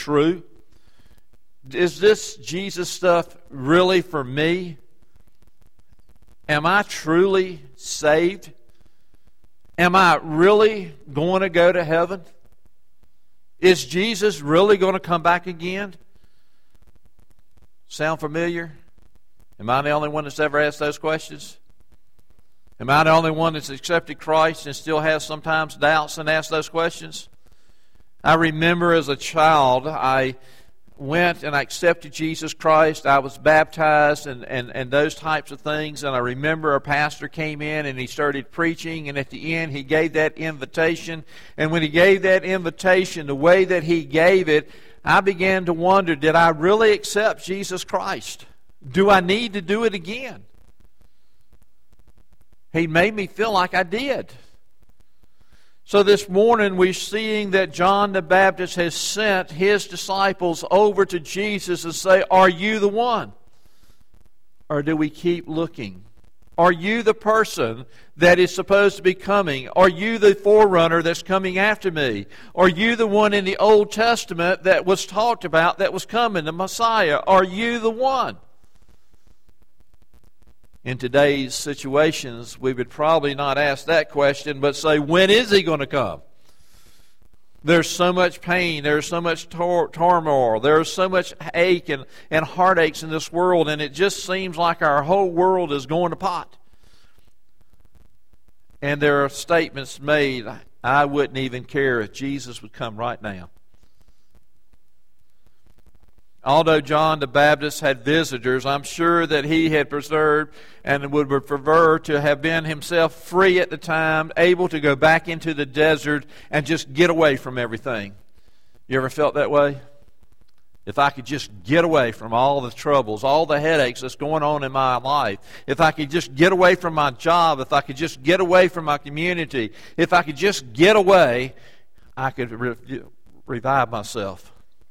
true? Is this Jesus stuff really for me? Am I truly saved? Am I really going to go to heaven? Is Jesus really going to come back again? Sound familiar? Am I the only one that's ever asked those questions? Am I the only one that's accepted Christ and still has sometimes doubts and asks those questions? I remember as a child, I went and I accepted Jesus Christ. I was baptized and those types of things. And I remember a pastor came in and he started preaching. And at the end, he gave that invitation. And when he gave that invitation, the way that he gave it, I began to wonder, did I really accept Jesus Christ? Do I need to do it again? He made me feel like I did. So this morning we're seeing that John the Baptist has sent his disciples over to Jesus and say, are you the one? Or do we keep looking? Are you the person that is supposed to be coming? Are you the forerunner that's coming after me? Are you the one in the Old Testament that was talked about that was coming, the Messiah? Are you the one? In today's situations, we would probably not ask that question, but say, when is he going to come? There's so much pain, there's so much turmoil, there's so much ache and heartaches in this world, and it just seems like our whole world is going to pot. And there are statements made, I wouldn't even care if Jesus would come right now. Although John the Baptist had visitors, I'm sure that he had preserved and would prefer to have been himself free at the time, able to go back into the desert and just get away from everything. You ever felt that way? If I could just get away from all the troubles, all the headaches that's going on in my life, if I could just get away from my job, if I could just get away from my community, if I could just get away, I could revive myself.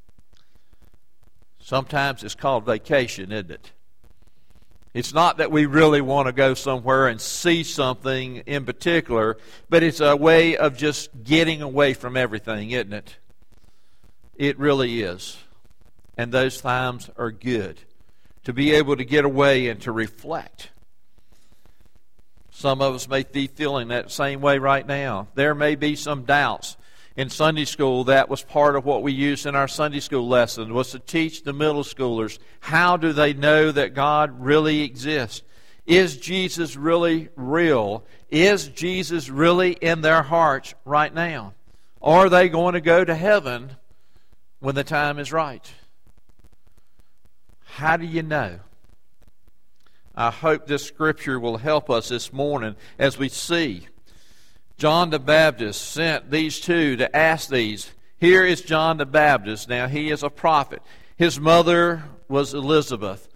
Sometimes it's called vacation, isn't it? It's not that we really want to go somewhere and see something in particular, but it's a way of just getting away from everything, isn't it? It really is. And those times are good. To be able to get away and to reflect. Some of us may be feeling that same way right now. There may be some doubts. In Sunday school, that was part of what we used in our Sunday school lesson, was to teach the middle schoolers, how do they know that God really exists? Is Jesus really real? Is Jesus really in their hearts right now? Are they going to go to heaven when the time is right? How do you know? I hope this scripture will help us this morning as we see John the Baptist sent these two to ask these. Here is John the Baptist. Now, he is a prophet. His mother was Elizabeth,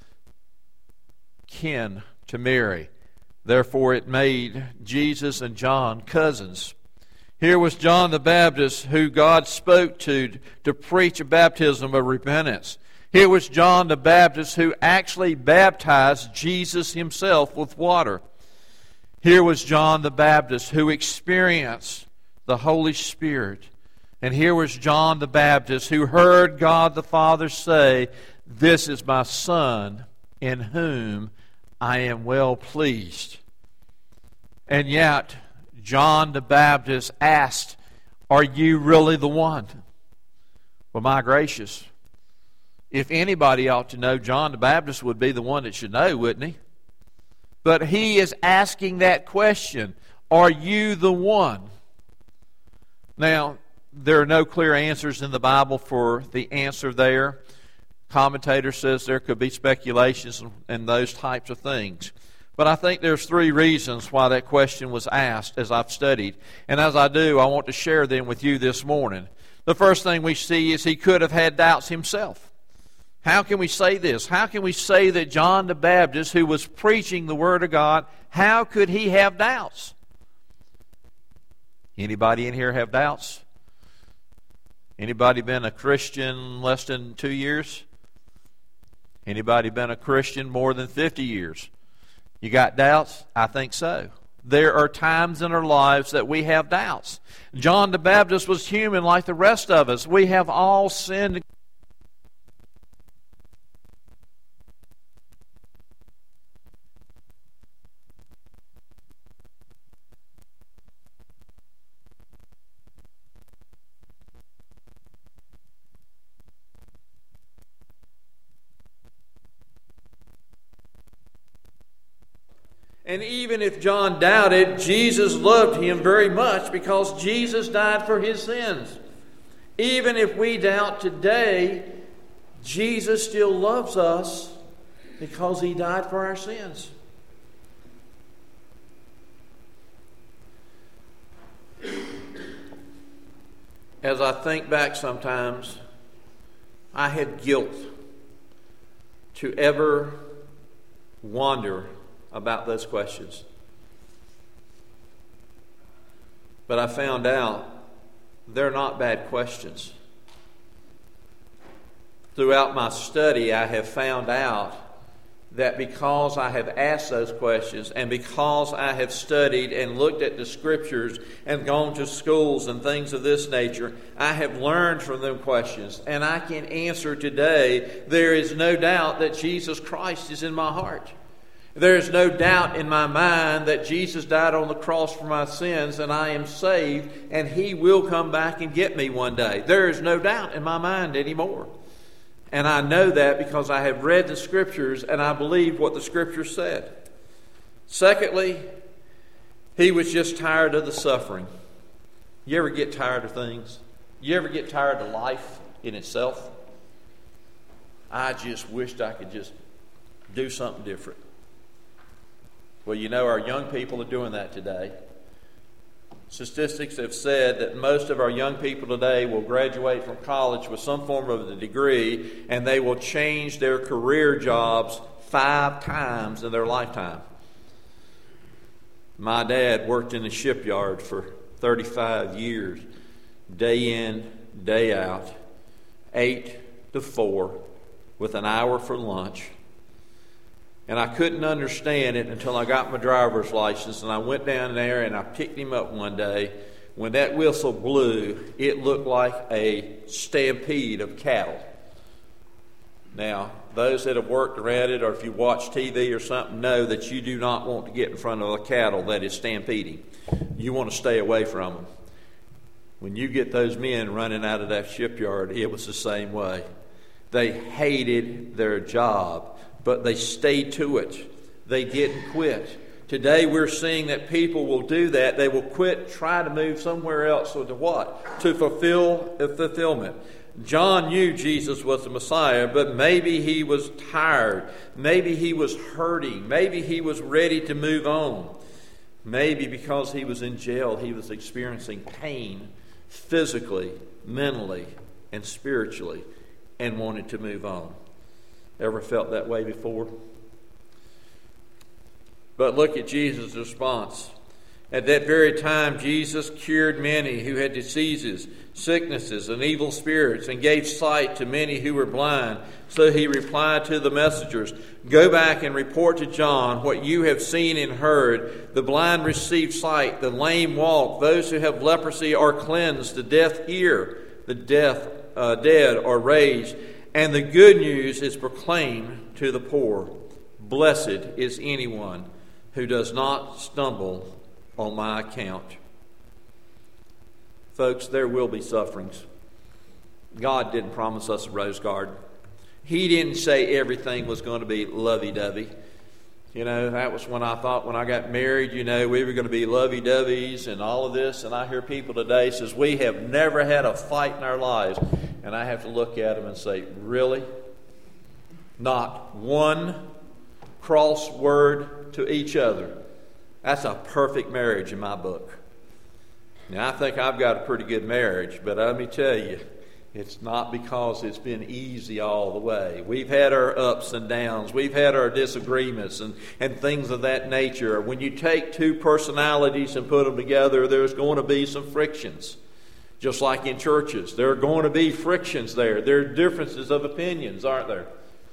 kin to Mary. Therefore, it made Jesus and John cousins. Here was John the Baptist, who God spoke to preach a baptism of repentance. Here was John the Baptist, who actually baptized Jesus himself with water. Here was John the Baptist, who experienced the Holy Spirit. And here was John the Baptist, who heard God the Father say, "This is my Son, in whom I am well pleased." And yet, John the Baptist asked, "Are you really the one?" Well, my gracious, if anybody ought to know, John the Baptist would be the one that should know, wouldn't he? But he is asking that question, are you the one? Now, there are no clear answers in the Bible for the answer there. Commentator says there could be speculations and those types of things. But I think there's three reasons why that question was asked as I've studied. And as I do, I want to share them with you this morning. The first thing we see is he could have had doubts himself. How can we say this? How can we say that John the Baptist, who was preaching the Word of God, how could he have doubts? Anybody in here have doubts? Anybody been a Christian less than 2 years? Anybody been a Christian more than 50 years? You got doubts? I think so. There are times in our lives that we have doubts. John the Baptist was human like the rest of us. We have all sinned And even if John doubted, Jesus loved him very much because Jesus died for his sins. Even if we doubt today, Jesus still loves us because he died for our sins. As I think back sometimes, I had guilt to ever wonder about those questions. But I found out they're not bad questions. Throughout my study, I have found out that because I have asked those questions and because I have studied and looked at the Scriptures and gone to schools and things of this nature, I have learned from them questions, and I can answer today. There is no doubt that Jesus Christ is in my heart. There is no doubt in my mind that Jesus died on the cross for my sins and I am saved and He will come back and get me one day. There is no doubt in my mind anymore. And I know that because I have read the Scriptures and I believe what the Scriptures said. Secondly, He was just tired of the suffering. You ever get tired of things? You ever get tired of life in itself? I just wished I could just do something different. Well, you know, our young people are doing that today. Statistics have said that most of our young people today will graduate from college with some form of a degree, and they will change their career jobs 5 times in their lifetime. My dad worked in the shipyard for 35 years, day in, day out, 8 to 4, with an hour for lunch. And I couldn't understand it until I got my driver's license, and I went down there and I picked him up one day. When that whistle blew, it looked like a stampede of cattle. Now, those that have worked around it, or if you watch TV or something, know that you do not want to get in front of a cattle that is stampeding. You want to stay away from them. When you get those men running out of that shipyard, it was the same way. They hated their job, but they stayed to it. They didn't quit. Today we're seeing that people will do that. They will quit, try to move somewhere else. So to what? To fulfill a fulfillment. John knew Jesus was the Messiah, but maybe he was tired. Maybe he was hurting. Maybe he was ready to move on. Maybe because he was in jail, he was experiencing pain physically, mentally, and spiritually, and wanted to move on. Ever felt that way before? But look at Jesus' response. At that very time, Jesus cured many who had diseases, sicknesses, and evil spirits, and gave sight to many who were blind. So he replied to the messengers, "Go back and report to John what you have seen and heard. The blind receive sight, the lame walk, those who have leprosy are cleansed, the deaf hear, the dead are raised, and the good news is proclaimed to the poor. Blessed is anyone who does not stumble on my account." Folks, there will be sufferings. God didn't promise us a rose garden. He didn't say everything was going to be lovey-dovey. You know, that was when I thought when I got married, you know, we were going to be lovey-doveys and all of this. And I hear people today says, we have never had a fight in our lives. And I have to look at them and say, really? Not one cross word to each other. That's a perfect marriage in my book. Now, I think I've got a pretty good marriage, but let me tell you, it's not because it's been easy all the way. We've had our ups and downs. We've had our disagreements and things of that nature. When you take two personalities and put them together, there's going to be some frictions. Just like in churches, there are going to be frictions there. There are differences of opinions, aren't there?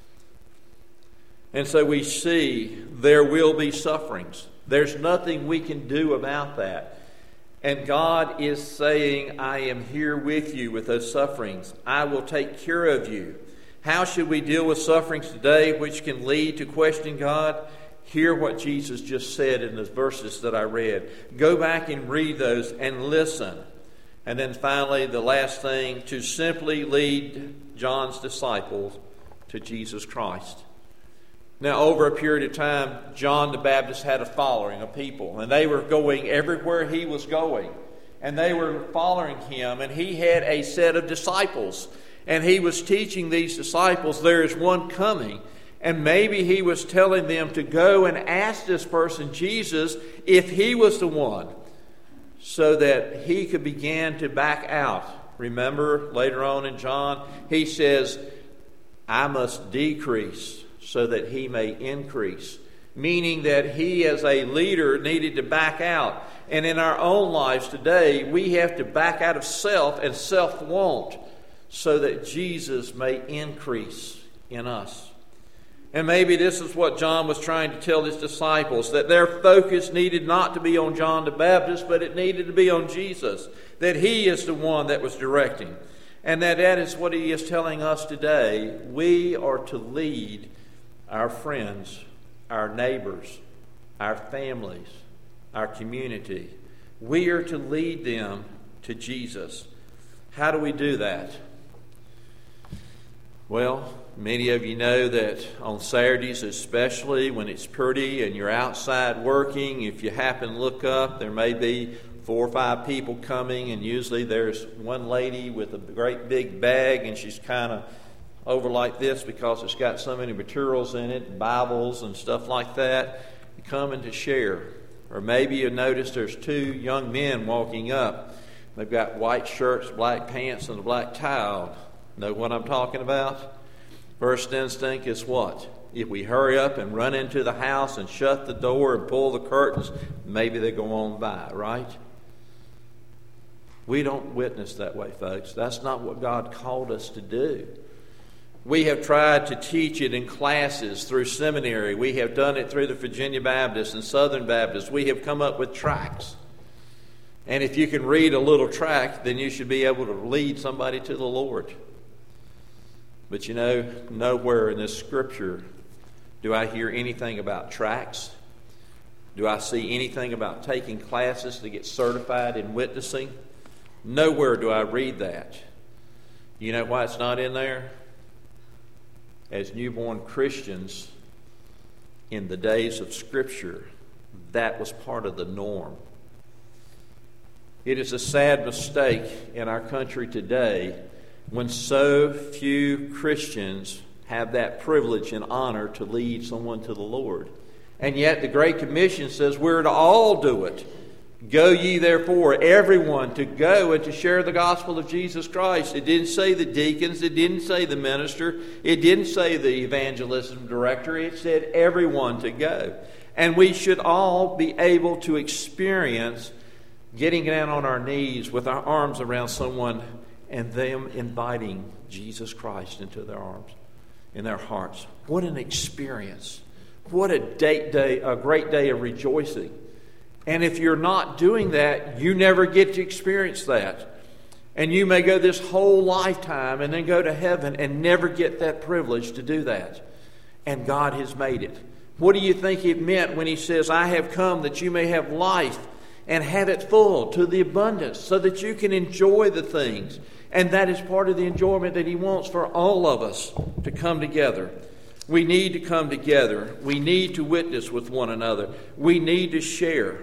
And so we see there will be sufferings. There's nothing we can do about that. And God is saying, I am here with you with those sufferings. I will take care of you. How should we deal with sufferings today which can lead to questioning God? Hear what Jesus just said in those verses that I read. Go back and read those and listen. And then finally, the last thing, to simply lead John's disciples to Jesus Christ. Now, over a period of time, John the Baptist had a following of people, and they were going everywhere he was going. And they were following him, and he had a set of disciples. And he was teaching these disciples, there is one coming. And maybe he was telling them to go and ask this person, Jesus, if he was the one, so that he could begin to back out. Remember, later on in John, he says, I must decrease so that he may increase. Meaning that he as a leader needed to back out. And in our own lives today, we have to back out of self and self-want so that Jesus may increase in us. And maybe this is what John was trying to tell his disciples, that their focus needed not to be on John the Baptist, but it needed to be on Jesus, that he is the one that was directing. And that is what he is telling us today. We are to lead our friends, our neighbors, our families, our community. We are to lead them to Jesus. How do we do that? Well, many of you know that on Saturdays, especially when it's pretty and you're outside working, if you happen to look up, there may be 4 or 5 people coming, and usually there's one lady with a great big bag, and she's kind of over like this because it's got so many materials in it, Bibles and stuff like that, coming to share. Or maybe you notice there's 2 young men walking up. They've got white shirts, black pants, and a black tie. Know what I'm talking about? First instinct is what? If we hurry up and run into the house and shut the door and pull the curtains, maybe they go on by, right? We don't witness that way, folks. That's not what God called us to do. We have tried to teach it in classes through seminary. We have done it through the Virginia Baptist and Southern Baptist. We have come up with tracts. And if you can read a little tract, then you should be able to lead somebody to the Lord. But you know, nowhere in this scripture do I hear anything about tracts. Do I see anything about taking classes to get certified in witnessing? Nowhere do I read that. You know why it's not in there? As newborn Christians in the days of Scripture, that was part of the norm. It is a sad mistake in our country today when so few Christians have that privilege and honor to lead someone to the Lord. And yet the Great Commission says we're to all do it. Go ye therefore, everyone, to go and to share the gospel of Jesus Christ. It didn't say the deacons. It didn't say the minister. It didn't say the evangelism director. It said everyone to go. And we should all be able to experience getting down on our knees with our arms around someone and them inviting Jesus Christ into their arms, in their hearts. What an experience. What a great day of rejoicing. And if you're not doing that, you never get to experience that. And you may go this whole lifetime and then go to heaven and never get that privilege to do that. And God has made it. What do you think it meant when he says, I have come that you may have life and have it full to the abundance so that you can enjoy the things. And that is part of the enjoyment that he wants for all of us to come together. We need to come together. We need to witness with one another. We need to share.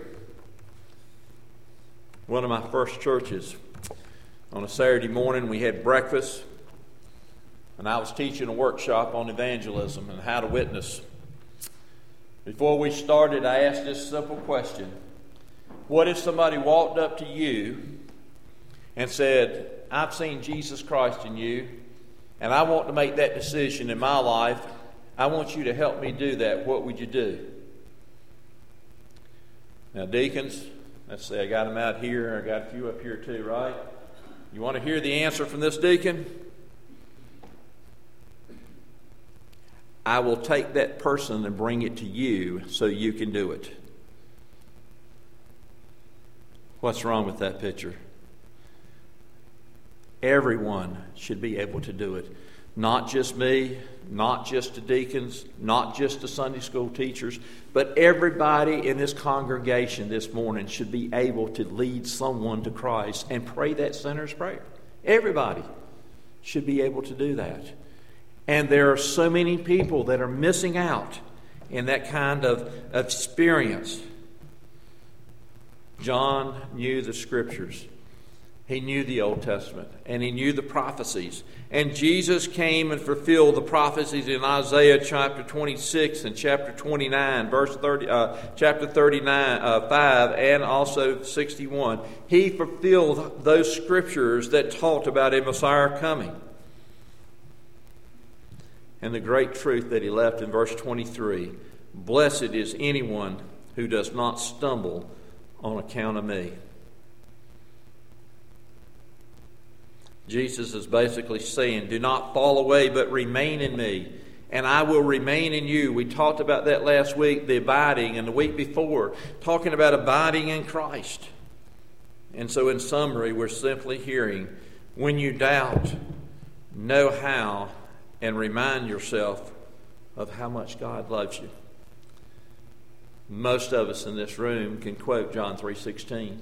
One of my first churches, on a Saturday morning, we had breakfast, and I was teaching a workshop on evangelism and how to witness. Before we started, I asked this simple question. What if somebody walked up to you and said, I've seen Jesus Christ in you, and I want to make that decision in my life. I want you to help me do that. What would you do? Now, deacons, let's see, I got them out here. I got a few up here too, right? You want to hear the answer from this deacon? I will take that person and bring it to you so you can do it. What's wrong with that picture? Everyone should be able to do it. Not just me, not just the deacons, not just the Sunday school teachers, but everybody in this congregation this morning should be able to lead someone to Christ and pray that sinner's prayer. Everybody should be able to do that. And there are so many people that are missing out in that kind of experience. John knew the Scriptures. He knew the Old Testament, and he knew the prophecies. And Jesus came and fulfilled the prophecies in Isaiah chapter 26 and chapter 29, chapter 39, 5, and also 61. He fulfilled those Scriptures that talked about a Messiah coming. And the great truth that he left in verse 23, blessed is anyone who does not stumble on account of me. Jesus is basically saying, do not fall away, but remain in me, and I will remain in you. We talked about that last week, the abiding, and the week before, talking about abiding in Christ. And so in summary, we're simply hearing, when you doubt, know how and remind yourself of how much God loves you. Most of us in this room can quote John 3:16.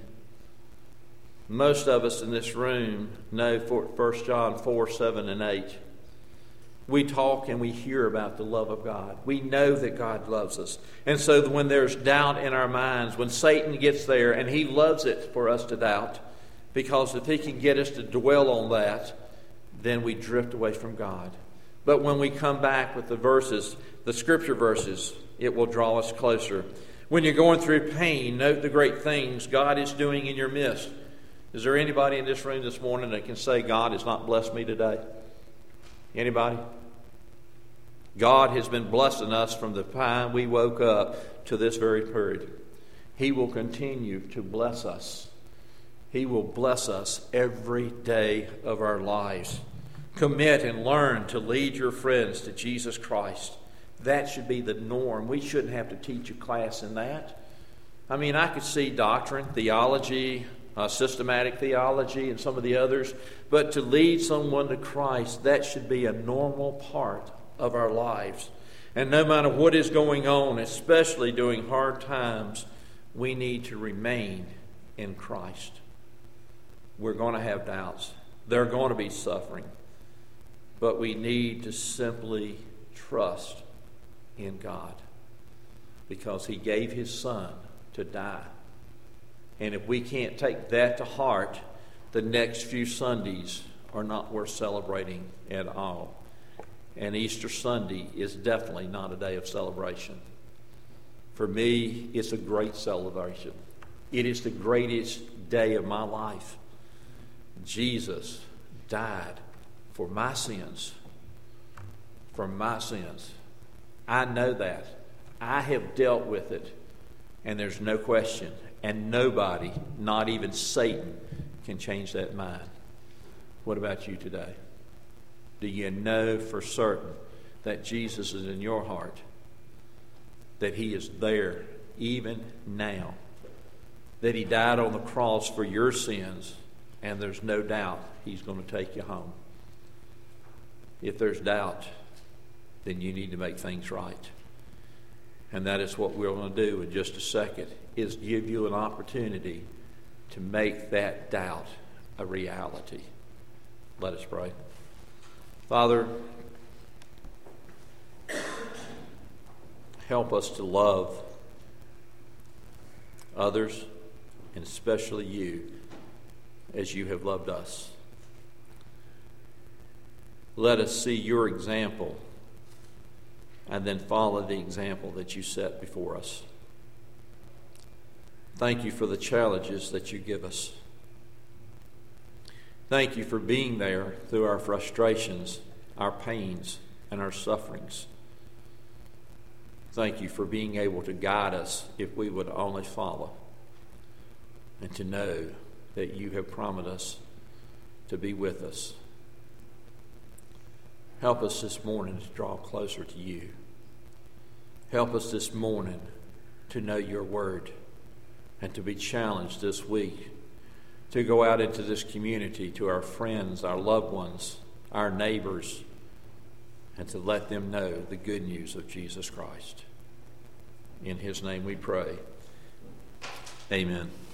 Most of us in this room know 1 John 4, 7, and 8. We talk and we hear about the love of God. We know that God loves us. And so when there's doubt in our minds, when Satan gets there, and he loves it for us to doubt, because if he can get us to dwell on that, then we drift away from God. But when we come back with the verses, the Scripture verses, it will draw us closer. When you're going through pain, note the great things God is doing in your midst. Is there anybody in this room this morning that can say, God has not blessed me today? Anybody? God has been blessing us from the time we woke up to this very period. He will continue to bless us. He will bless us every day of our lives. Commit and learn to lead your friends to Jesus Christ. That should be the norm. We shouldn't have to teach a class in that. I mean, I could see doctrine, theology, systematic theology, and some of the others, but to lead someone to Christ, that should be a normal part of our lives. And no matter what is going on, especially during hard times, we need to remain in Christ. We're going to have doubts. There are going to be suffering. But we need to simply trust in God, because He gave His Son to die. And if we can't take that to heart, the next few Sundays are not worth celebrating at all. And Easter Sunday is definitely not a day of celebration. For me, it's a great celebration. It is the greatest day of my life. Jesus died for my sins. For my sins. I know that. I have dealt with it. And there's no question. And nobody, not even Satan, can change that mind. What about you today? Do you know for certain that Jesus is in your heart? That He is there even now? That He died on the cross for your sins, and there's no doubt He's going to take you home. If there's doubt, then you need to make things right. And that is what we're going to do in just a second, is give you an opportunity to make that doubt a reality. Let us pray. Father, help us to love others, and especially you, as you have loved us. Let us see your example and then follow the example that you set before us. Thank you for the challenges that you give us. Thank you for being there through our frustrations, our pains, and our sufferings. Thank you for being able to guide us if we would only follow, and to know that you have promised us to be with us. Help us this morning to draw closer to you. Help us this morning to know your word, and to be challenged this week to go out into this community to our friends, our loved ones, our neighbors, and to let them know the good news of Jesus Christ. In His name we pray. Amen.